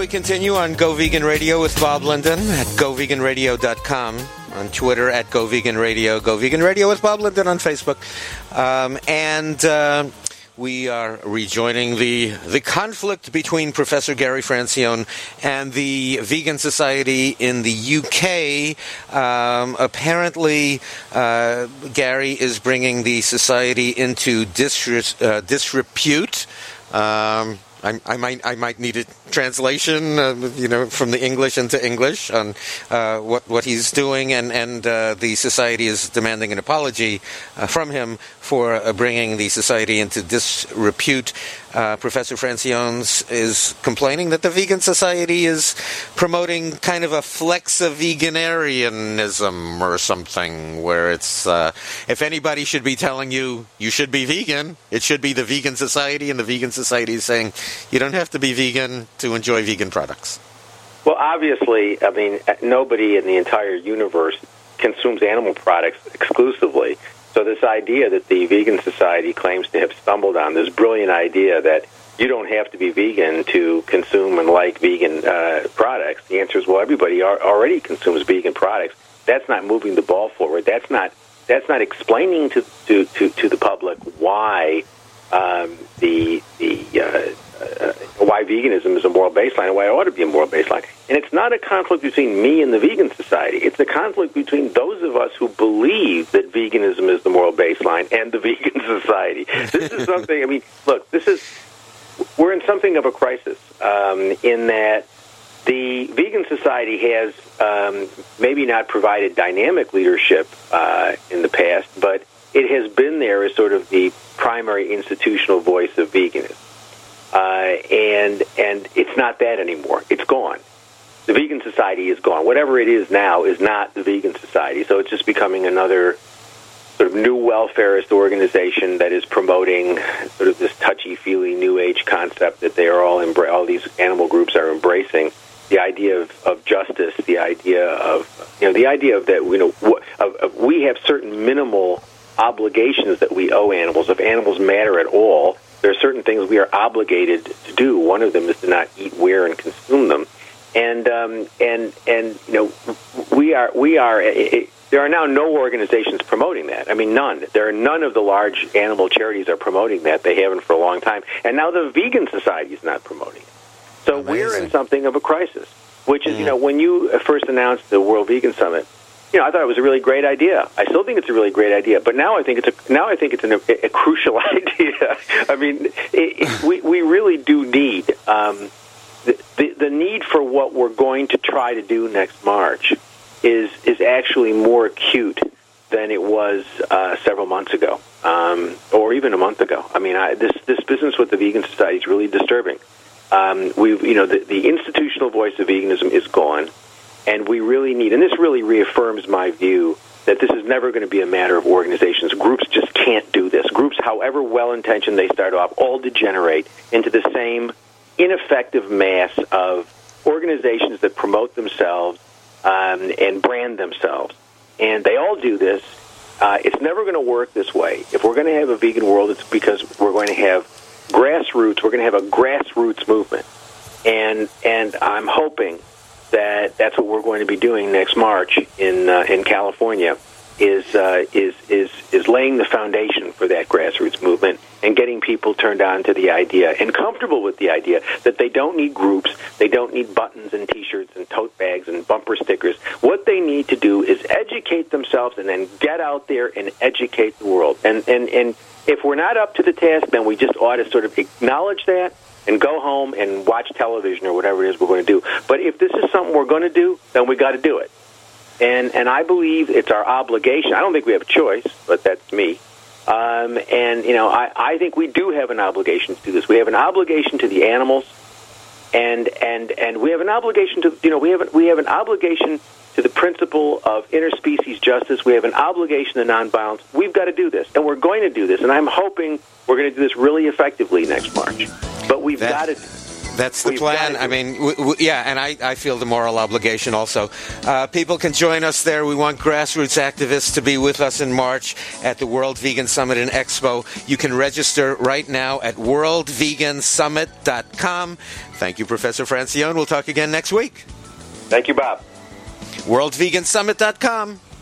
we continue on Go Vegan Radio with Bob Linden at GoVeganRadio.com, on Twitter at Go Vegan Radio, Go Vegan Radio with Bob Linden on Facebook. We are rejoining the conflict between Professor Gary Francione and the Vegan Society in the UK. Apparently, Gary is bringing the society into disrepute. I might need a translation, from the English into English on what he's doing, and the society is demanding an apology from him for bringing the society into disrepute. Professor Francione is complaining that the Vegan Society is promoting kind of a flex-a-veganarianism or something, where it's, if anybody should be telling you should be vegan, it should be the Vegan Society, and the Vegan Society is saying you don't have to be vegan to enjoy vegan products. Well, obviously, nobody in the entire universe consumes animal products exclusively. So this idea that the Vegan Society claims to have stumbled on, this brilliant idea that you don't have to be vegan to consume and like vegan products, the answer is, well, everybody already consumes vegan products. That's not moving the ball forward. That's not explaining to the public why why veganism is a moral baseline and why it ought to be a moral baseline. And it's not a conflict between me and the Vegan Society. It's a conflict between those of us who believe that veganism is the moral baseline and the Vegan Society. This is something, look, we're in something of a crisis in that the Vegan Society has maybe not provided dynamic leadership in the past, but it has been there as sort of the primary institutional voice of veganism. And it's not that anymore. It's gone. The Vegan Society is gone. Whatever it is now is not the Vegan Society. So it's just becoming another sort of new welfarist organization that is promoting sort of this touchy-feely New Age concept that they are all these animal groups are embracing. The idea of justice, the idea of that we have certain minimal obligations that we owe animals. If animals matter at all, there are certain things we are obligated to do. One of them is to not eat, wear, and consume them. And we are. There are now no organizations promoting that. None. There are none of the large animal charities are promoting that. They haven't for a long time. And now the Vegan Society is not promoting it. So we're in something of a crisis, which is, when you first announced the World Vegan Summit, I thought it was a really great idea. I still think it's a really great idea, but now I think it's a crucial idea. We really do need the need for what we're going to try to do next March is actually more acute than it was several months ago, or even a month ago. This business with the Vegan Society is really disturbing. The institutional voice of veganism is gone. And we really need, and this really reaffirms my view that this is never going to be a matter of organizations. Groups just can't do this. Groups, however well-intentioned they start off, all degenerate into the same ineffective mass of organizations that promote themselves and brand themselves. And they all do this. It's never going to work this way. If we're going to have a vegan world, it's because we're going to have grassroots. We're going to have a grassroots movement. And I'm hoping that's what we're going to be doing next March in California is laying the foundation for that grassroots movement and getting people turned on to the idea and comfortable with the idea that they don't need groups, they don't need buttons and T-shirts and tote bags and bumper stickers. What they need to do is educate themselves and then get out there and educate the world. And if we're not up to the task, then we just ought to sort of acknowledge that and go home and watch television or whatever it is we're going to do. But if this is something we're going to do, then we got to do it. And I believe it's our obligation. I don't think we have a choice, but that's me. I think we do have an obligation to do this. We have an obligation to the animals, and we have an obligation to we have an obligation to the principle of interspecies justice. We have an obligation to nonviolence. We've got to do this, and we're going to do this. And I'm hoping we're going to do this really effectively next March. But we've got to. That's the plan. I mean, and I feel the moral obligation also. People can join us there. We want grassroots activists to be with us in March at the World Vegan Summit and Expo. You can register right now at worldvegansummit.com. Thank you, Professor Francione. We'll talk again next week. Thank you, Bob. worldvegansummit.com.